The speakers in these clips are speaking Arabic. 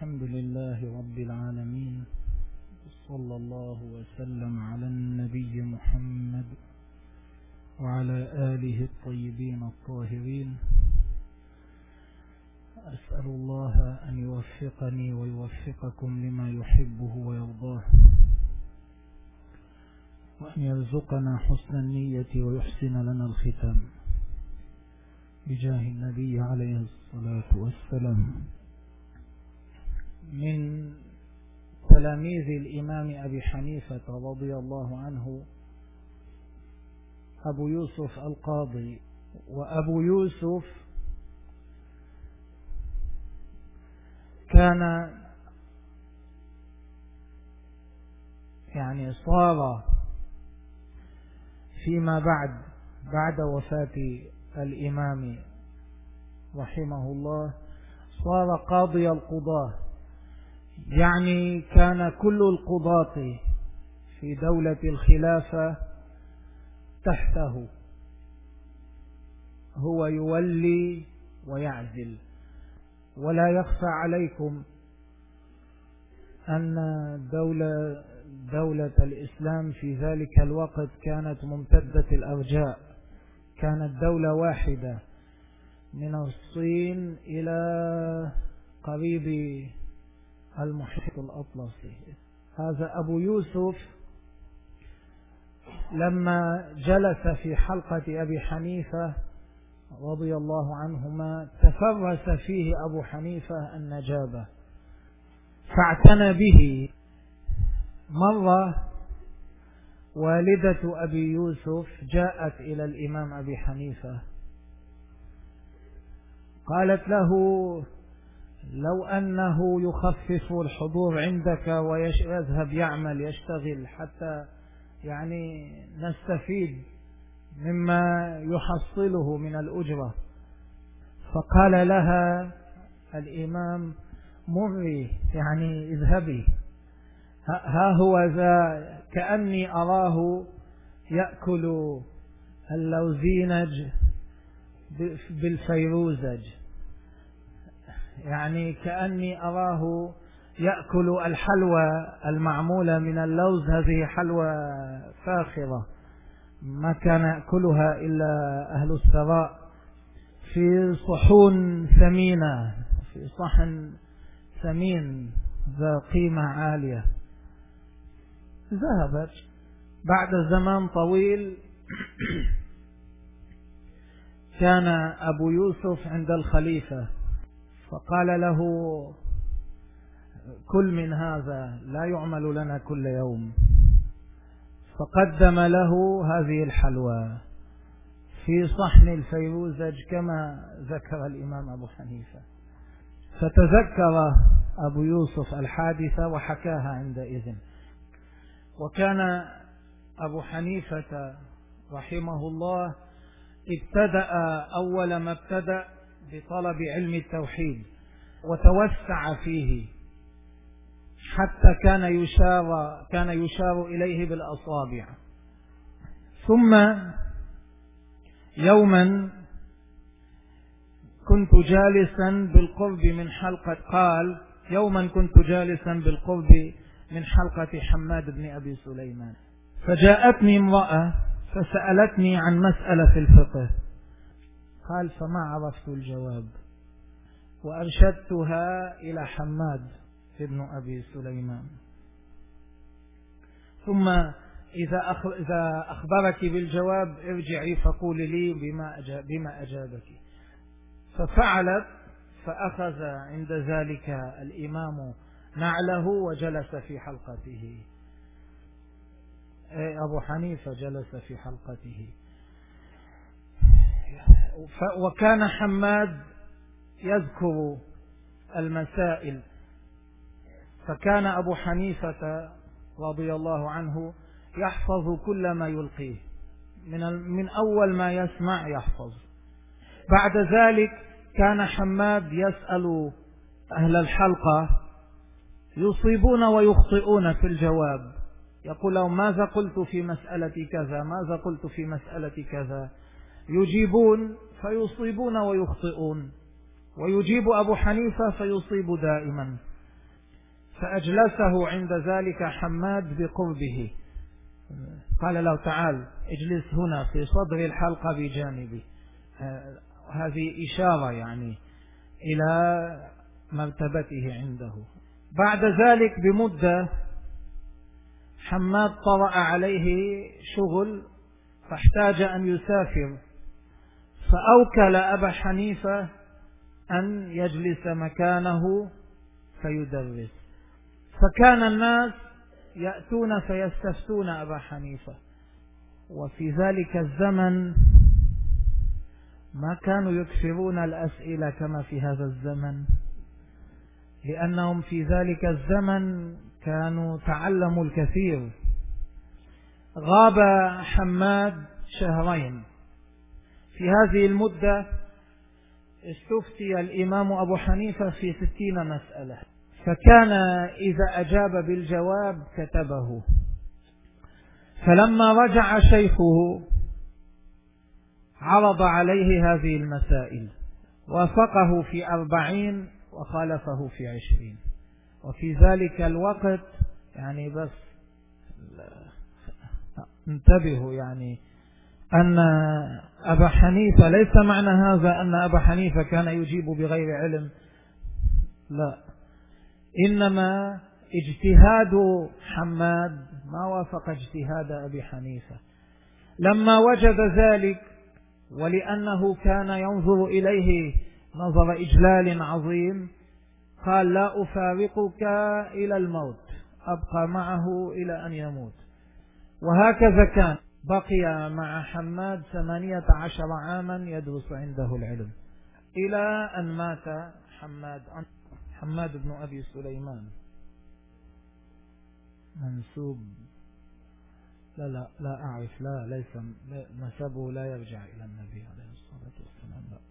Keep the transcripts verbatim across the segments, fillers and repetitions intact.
الحمد لله رب العالمين، صلى الله وسلم على النبي محمد وعلى آله الطيبين الطاهرين. أسأل الله أن يوفقني ويوفقكم لما يحبه ويرضاه، وأن يرزقنا حسن النية ويحسن لنا الختام بجاه النبي عليه الصلاة والسلام. من تلاميذ الإمام أبي حنيفة رضي الله عنه أبو يوسف القاضي. وأبو يوسف كان يعني صار فيما بعد بعد وفاة الإمام رحمه الله صار قاضي القضاة، يعني كان كل القضاة في دولة الخلافة تحته، هو يولي ويعزل. ولا يخفى عليكم أن دولة دولة الإسلام في ذلك الوقت كانت ممتدة الأرجاء، كانت دولة واحدة من الصين إلى قريب المحيط الأطلسي. هذا أبو يوسف لما جلس في حلقة أبي حنيفة رضي الله عنهما تفرس فيه أبو حنيفة النجابة فاعتنى به. مرة والدة أبي يوسف جاءت إلى الإمام أبي حنيفة قالت له: لو أنه يخفف الحضور عندك ويذهب يعمل يشتغل حتى يعني نستفيد مما يحصله من الأجرة. فقال لها الإمام: مري، يعني اذهبي، ها هو ذا كأني أراه يأكل اللوزينج بالفيروزج، يعني كأني أراه يأكل الحلوى المعمولة من اللوز. هذه حلوى فاخرة ما كان يأكلها إلا أهل الثراء، في صحون ثمينة، في صحن ثمين ذا قيمة عالية. ذهبت بعد زمان طويل كان أبو يوسف عند الخليفة فقال له: كل من هذا لا يعمل لنا كل يوم. فقدم له هذه الحلوى في صحن الفيروزج كما ذكر الإمام أبو حنيفة. فتذكر أبو يوسف الحادثة وحكاها عندئذ. وكان أبو حنيفة رحمه الله ابتدأ أول ما ابتدأ بطلب علم التوحيد وتوسع فيه حتى كان يشار كان يشار إليه بالأصابع. ثم يوما كنت جالسا بالقرب من حلقة قال يوما كنت جالسا بالقرب من حلقة حماد بن أبي سليمان، فجاءتني امرأة فسألتني عن مسألة في الفقه. قال: فما عرفت الجواب، وأرشدتها إلى حماد ابن أبي سليمان. ثم إذا إذا أخبرك بالجواب ارجعي فقولي لي بما أجاب بما أجابك. ففعلت، فأخذ عند ذلك الإمام نعله وجلس في حلقته. أبو حنيفة جلس في حلقته. وكان حماد يذكر المسائل، فكان أبو حنيفة رضي الله عنه يحفظ كل ما يلقيه، من من أول ما يسمع يحفظ. بعد ذلك كان حماد يسأل أهل الحلقة يصيبون ويخطئون في الجواب، يقول لهم: ماذا قلت في مسألة كذا، ماذا قلت في مسألة كذا، يجيبون فيصيبون ويخطئون، ويجيب أبو حنيفة فيصيب دائما. فأجلسه عند ذلك حماد بقربه، قال له تعال اجلس هنا في صدر الحلقة بجانبي. هذه إشارة يعني إلى مرتبته عنده. بعد ذلك بمدة حماد طرأ عليه شغل فاحتاج أن يسافر، فأوكل أبا حنيفة أن يجلس مكانه فيدرس. فكان الناس يأتون فيستفتون أبا حنيفة، وفي ذلك الزمن ما كانوا يكثرون الأسئلة كما في هذا الزمن، لأنهم في ذلك الزمن كانوا تعلموا الكثير. غاب حماد شهرين، في هذه المدة استفتي الإمام أبو حنيفة في ستين مسألة، فكان إذا أجاب بالجواب كتبه. فلما رجع شيخه عرض عليه هذه المسائل، وافقه في أربعين وخالفه في عشرين. وفي ذلك الوقت يعني بس انتبهوا يعني أن أبا حنيفة ليس معنى هذا أن أبا حنيفة كان يجيب بغير علم، لا، إنما اجتهاد حماد ما وافق اجتهاد أبي حنيفة. لما وجد ذلك ولأنه كان ينظر إليه نظر إجلال عظيم قال لا أفارقك إلى الموت، أبقى معه إلى أن يموت. وهكذا كان، بقي مع حماد ثمانية عشر عاما يدرس عنده العلم إلى أن مات حماد. حماد بن أبي سليمان منسوب، لا لا لا أعرف، لا ليس نسبه لا يرجع إلى النبي عليه الصلاة والسلام، لا.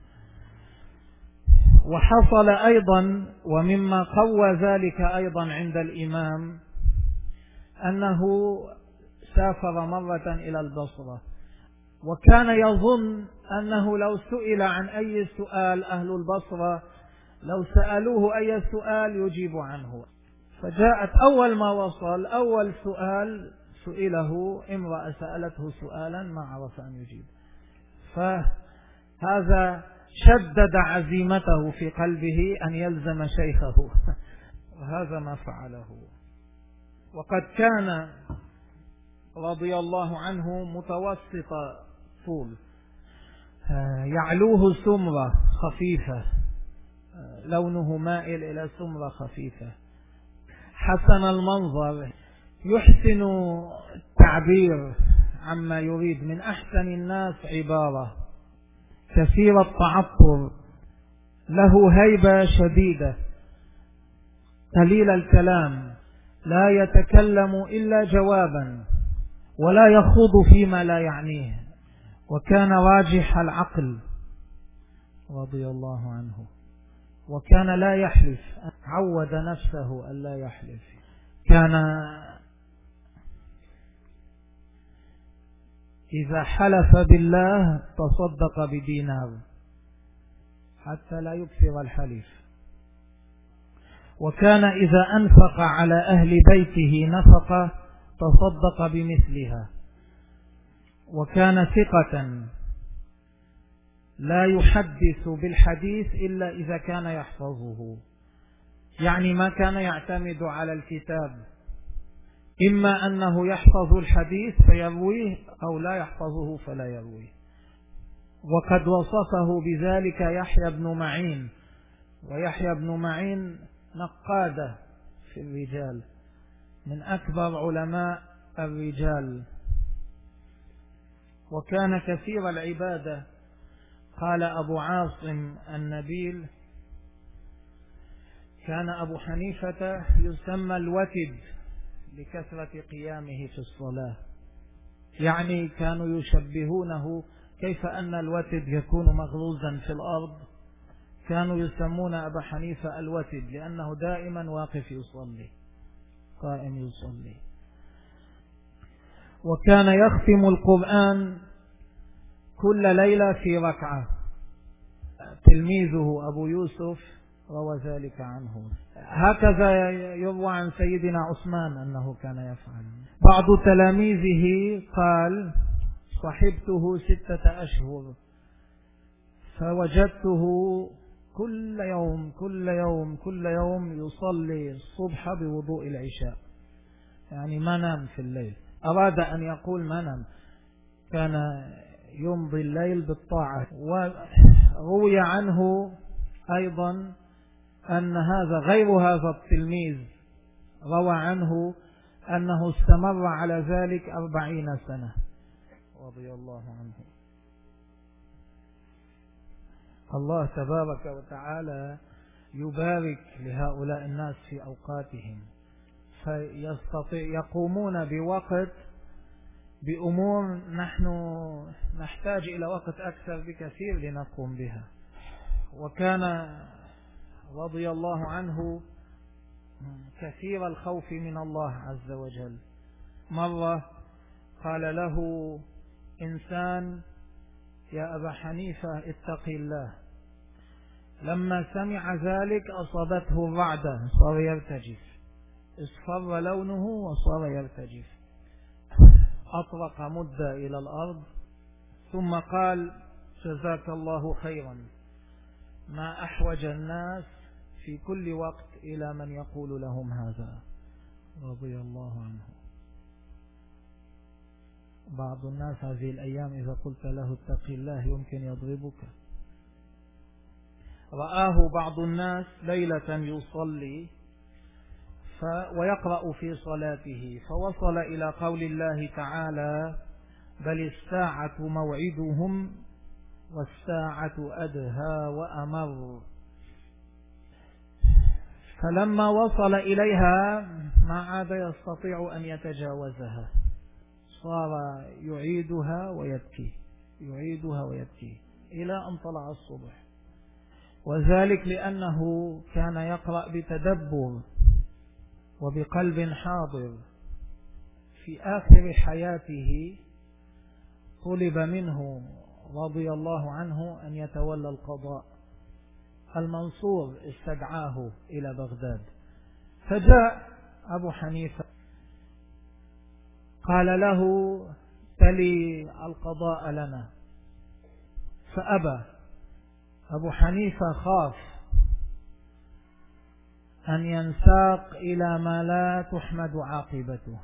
وحصل أيضا ومما قوى ذلك أيضا عند الإمام أنه سافر مرة إلى البصرة، وكان يظن أنه لو سئل عن أي سؤال أهل البصرة لو سألوه أي سؤال يجيب عنه. فجاءت أول ما وصل أول سؤال سئله امرأة سألته سؤالا ما عرف أن يجيب، فهذا شدد عزيمته في قلبه أن يلزم شيخه، وهذا ما فعله. وقد كان رضي الله عنه متوسط طول، يعلوه سمرة خفيفة، لونه مائل إلى سمرة خفيفة، حسن المنظر، يحسن التعبير عما يريد، من أحسن الناس عبارة، كثير التعطر، له هيبة شديدة، قليل الكلام، لا يتكلم إلا جوابا ولا يخوض فيما لا يعنيه، وكان راجح العقل رضي الله عنه، وكان لا يحلف، عود نفسه أن لا يحلف. كان إذا حلف بالله تصدق بدينار حتى لا يكثر الحلف، وكان إذا أنفق على أهل بيته نفقة تصدق بمثلها، وكان ثقة لا يحدث بالحديث إلا إذا كان يحفظه، يعني ما كان يعتمد على الكتاب، إما أنه يحفظ الحديث فيرويه أو لا يحفظه فلا يرويه. وقد وصفه بذلك يحيى بن معين، ويحيى بن معين نقادة في الرجال، من أكبر علماء الرجال، وكان كثير العبادة. قال أبو عاصم النبيل كان أبو حنيفة يسمى الوتد لكثرة قيامه في الصلاة، يعني كانوا يشبهونه كيف أن الوتد يكون مغروزا في الأرض، كانوا يسمون أبا حنيفة الوتد لأنه دائما واقف يصلي، قائم يصلي. وكان يختم القرآن كل ليلة في ركعة. تلميذه أبو يوسف روى ذلك عنه. هكذا يروى عن سيدنا عثمان أنه كان يفعل. بعض تلاميذه قال صحبته ستة أشهر فوجدته كل يوم كل يوم كل يوم يصلي الصبح بوضوء العشاء، يعني ما نام في الليل. أراد أن يقول ما نام، كان يمضي الليل بالطاعة. وروي عنه أيضا أن هذا غير هذا التلميذ روى عنه أنه استمر على ذلك أربعين سنة رضي الله عنه. الله تبارك وتعالى يبارك لهؤلاء الناس في أوقاتهم، فيستطيع يقومون بوقت بأمور نحن نحتاج إلى وقت أكثر بكثير لنقوم بها. وكان رضي الله عنه كثير الخوف من الله عز وجل. مرة قال له إنسان يا أبا حنيفة اتق الله، لما سمع ذلك أصابته الرعدة، صار يرتجف، اصفر لونه وصار يرتجف، أطرق مدة إلى الأرض ثم قال جزاك الله خيرا، ما أحوج الناس في كل وقت إلى من يقول لهم هذا، رضي الله عنه. بعض الناس هذه الأيام إذا قلت له اتق الله يمكن يضربك. رآه بعض الناس ليلة يصلي ويقرأ في صلاته فوصل إلى قول الله تعالى بل الساعة موعدهم والساعة أدهى وأمر. فلما وصل إليها ما عاد يستطيع أن يتجاوزها، صار يعيدها ويبكي يعيدها ويبكي إلى أن طلع الصبح. وذلك لأنه كان يقرأ بتدبر وبقلب حاضر. في آخر حياته طلب منه رضي الله عنه أن يتولى القضاء. المنصور استدعاه إلى بغداد، فجاء أبو حنيفة قال له تلي القضاء لنا، فأبى. أبو حنيفة خاف أن ينساق إلى ما لا تحمد عاقبته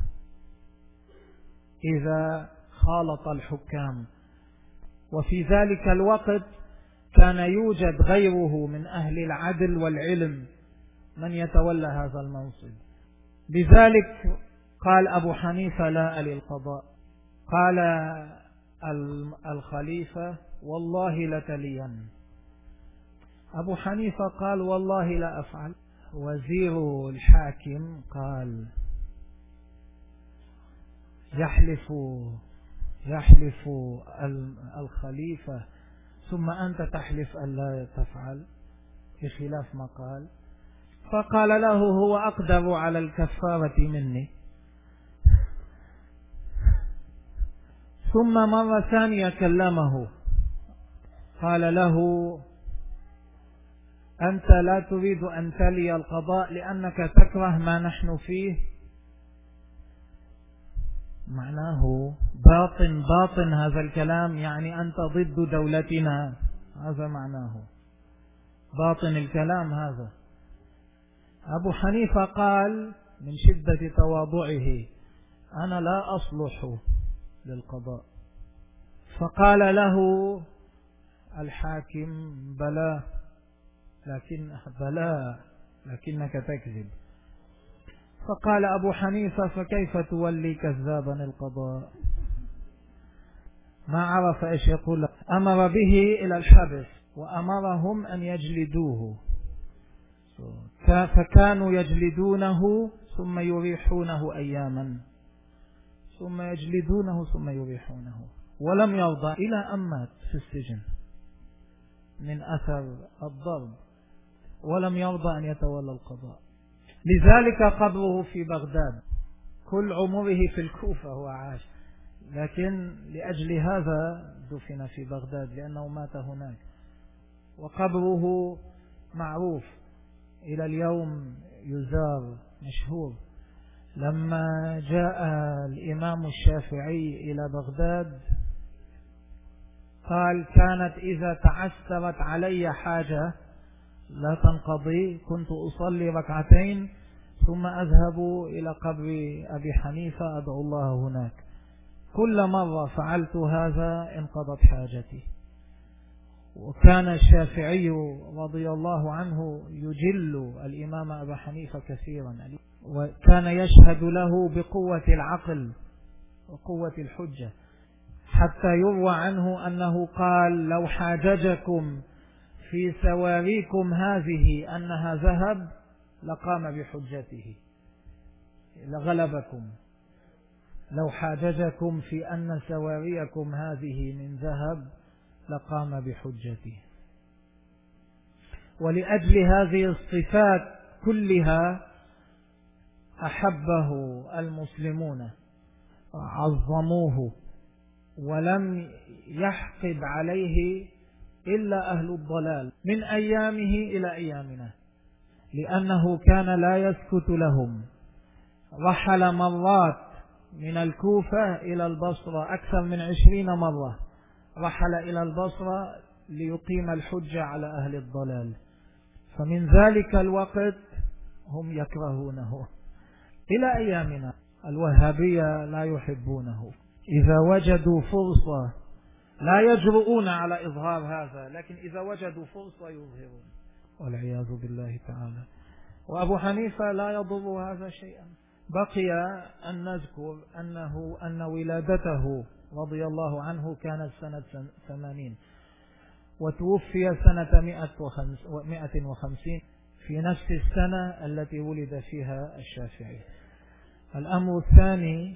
إذا خالط الحكام. وفي ذلك الوقت كان يوجد غيره من أهل العدل والعلم من يتولى هذا المنصب. لذلك قال أبو حنيفة لا ألي القضاء. قال الخليفة والله لتلين. أبو حنيفة قال والله لا أفعل. وزير الحاكم قال يحلف يحلف الخليفة ثم أنت تحلف أن لا تفعل بخلاف ما قال. فقال له هو أقدر على الكفارة مني. ثم مرة ثانية كلمه قال له أنت لا تريد أن تلي القضاء لأنك تكره ما نحن فيه. معناه باطن باطن هذا الكلام، يعني أنت ضد دولتنا، هذا معناه باطن الكلام هذا. أبو حنيفة قال من شدة تواضعه أنا لا أصلح للقضاء. فقال له الحاكم بلى لكن بلى لكنك تكذب. فقال أبو حنيفة فكيف تولي كذابا القضاء؟ ما عرف إيش يقول. أمر به إلى الحبس وأمرهم أن يجلدوه، فكانوا يجلدونه ثم يريحونه أياما، ثم يجلدونه ثم يريحونه، ولم يرضى إلى أن مات في السجن من أثر الضرب، ولم يرضى أن يتولى القضاء. لذلك قبره في بغداد، كل عمره في الكوفة هو عاش، لكن لأجل هذا دفن في بغداد لأنه مات هناك، وقبره معروف. إلى اليوم يزار، مشهور. لما جاء الإمام الشافعي إلى بغداد قال: كانت إذا تعثرت علي حاجة لا تنقضي كنت أصلي ركعتين ثم أذهب إلى قبر أبي حنيفة أدعو الله هناك. كل مرة فعلت هذا انقضت حاجتي. وكان الشافعي رضي الله عنه يجل الإمام أبا حنيفة كثيرا، وكان يشهد له بقوة العقل وقوة الحجة، حتى يروى عنه أنه قال: لو حاججكم في سواريكم هذه أنها ذهب لقام بحجته، لغلبكم. لو حاججكم في أن سواريكم هذه من ذهب لقام بحجته. ولأجل هذه الصفات كلها أحبه المسلمون، عظموه، ولم يحقد عليه إلا أهل الضلال من أيامه إلى أيامنا، لأنه كان لا يسكت لهم. رحل مرات من الكوفة إلى البصرة أكثر من عشرين مرة، رحل إلى البصرة ليقيم الحجة على أهل الضلال. فمن ذلك الوقت هم يكرهونه إلى أيامنا. الوهابية لا يحبونه، إذا وجدوا فرصة لا يجرؤون على إظهار هذا، لكن إذا وجدوا فرصة يظهرون، والعياذ بالله تعالى. وأبو حنيفة لا يضر هذا شيئا. بقي أن نذكر أنه أن ولادته رضي الله عنه كانت سنة ثمانين، وتوفي سنة مئة وخمسين في نفس السنة التي ولد فيها الشافعي. الأمر الثاني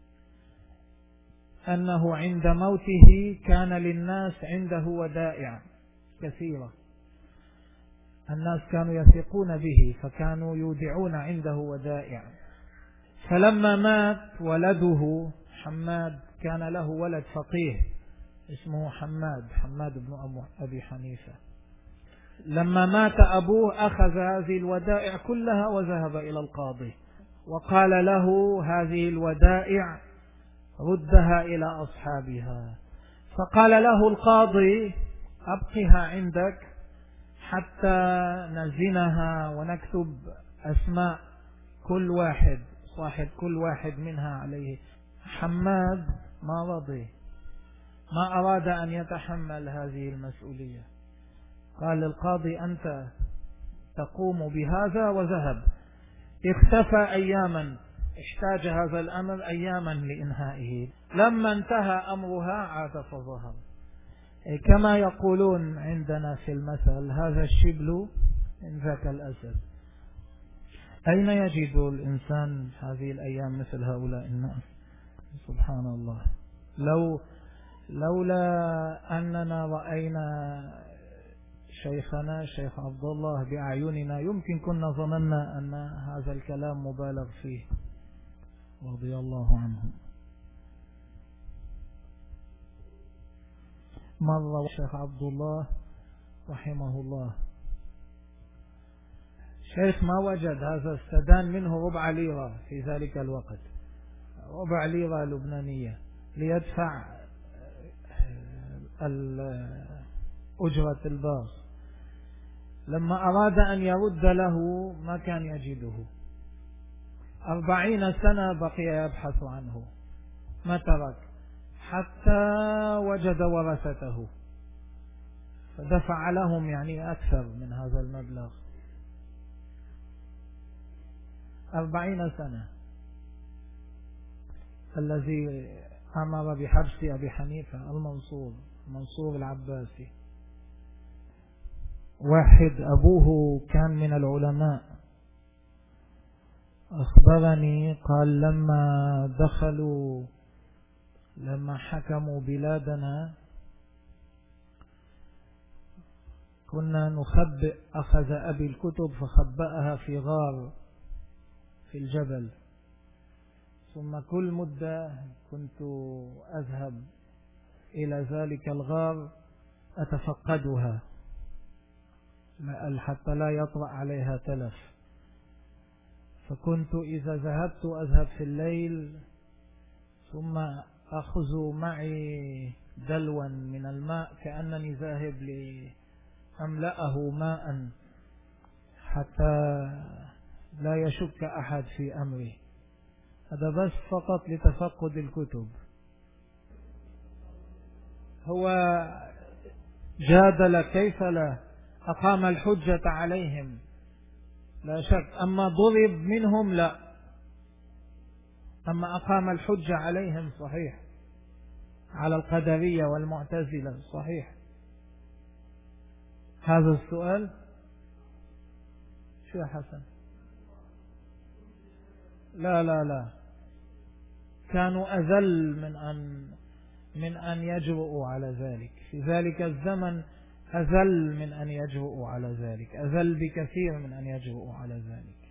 أنه عند موته كان للناس عنده ودائع كثيرة، الناس كانوا يثقون به فكانوا يودعون عنده ودائع. فلما مات ولده حماد، كان له ولد فقيه اسمه حماد حماد بن أبي حنيفة. لما مات أبوه أخذ هذه الودائع كلها وذهب إلى القاضي وقال له: هذه الودائع ردها إلى أصحابها. فقال له القاضي: أبقها عندك حتى نزنها ونكتب أسماء كل واحد، صاحب كل واحد منها عليه. حماد ما رضي، ما أراد أن يتحمل هذه المسؤولية. قال للقاضي: أنت تقوم بهذا، وذهب. اختفى أياما، احتاج هذا الأمر أياما لإنهائه. لما انتهى أمرها عاد فظهر. كما يقولون عندنا في المثل: هذا الشبل من ذاك الأسد. أين يجد الإنسان هذه الأيام مثل هؤلاء الناس؟ سبحان الله. لو لولا أننا رأينا شيخنا الشيخ عبد الله بأعيننا يمكن كنا ظننا أن هذا الكلام مبالغ فيه رضي الله عنه. مر الشيخ عبد الله رحمه الله، شيخ ما وجد هذا استدان منه ربع ليرة في ذلك الوقت، ربع ليرة لبنانية ليدفع أجرة الباص. لما أراد أن يرد له ما كان يجده. أربعين سنة بقي يبحث عنه، ما ترك حتى وجد ورثته فدفع لهم يعني أكثر من هذا المبلغ. أربعين سنة. الذي أمر بحبس أبي حنيفة المنصور منصور العباسي، واحد أبوه كان من العلماء، أخبرني قال: لما دخلوا لما حكموا بلادنا كنا نخبئ، أخذ أبي الكتب فخبأها في غار في الجبل، ثم كل مدة كنت أذهب إلى ذلك الغار أتفقدها حتى لا يطرأ عليها تلف. فكنت إذا ذهبت أذهب في الليل ثم أخذ معي دلوا من الماء كأنني ذاهب لأملأه ماء حتى لا يشك أحد في أمري. هذا بس فقط لتفقد الكتب. هو جادل كيف لا، أقام الحجة عليهم لا شك، أما ضرب منهم لا، أما أقام الحجة عليهم صحيح، على القدرية والمعتزلة صحيح. هذا السؤال شو يا حسن؟ لا لا لا، كانوا أذل من أن من أن يجرؤوا على ذلك في ذلك الزمن، أذل من أن يجرؤوا على ذلك، أذل بكثير من أن يجرؤوا على ذلك.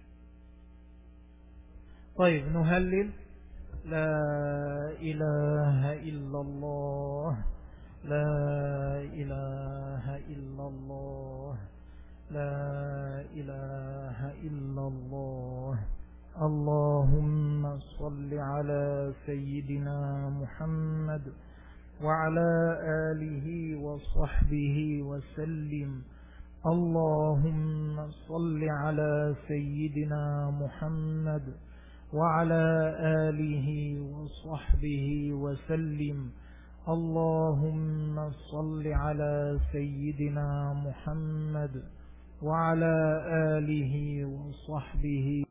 طيب نهلل. لا إله إلا الله، لا إله إلا الله، لا إله إلا الله. اللهم صل على سيدنا محمد وعلى آله وصحبه وسلم. اللهم صل على سيدنا محمد وعلى آله وصحبه وسلم. اللهم صل على سيدنا محمد وعلى آله وصحبه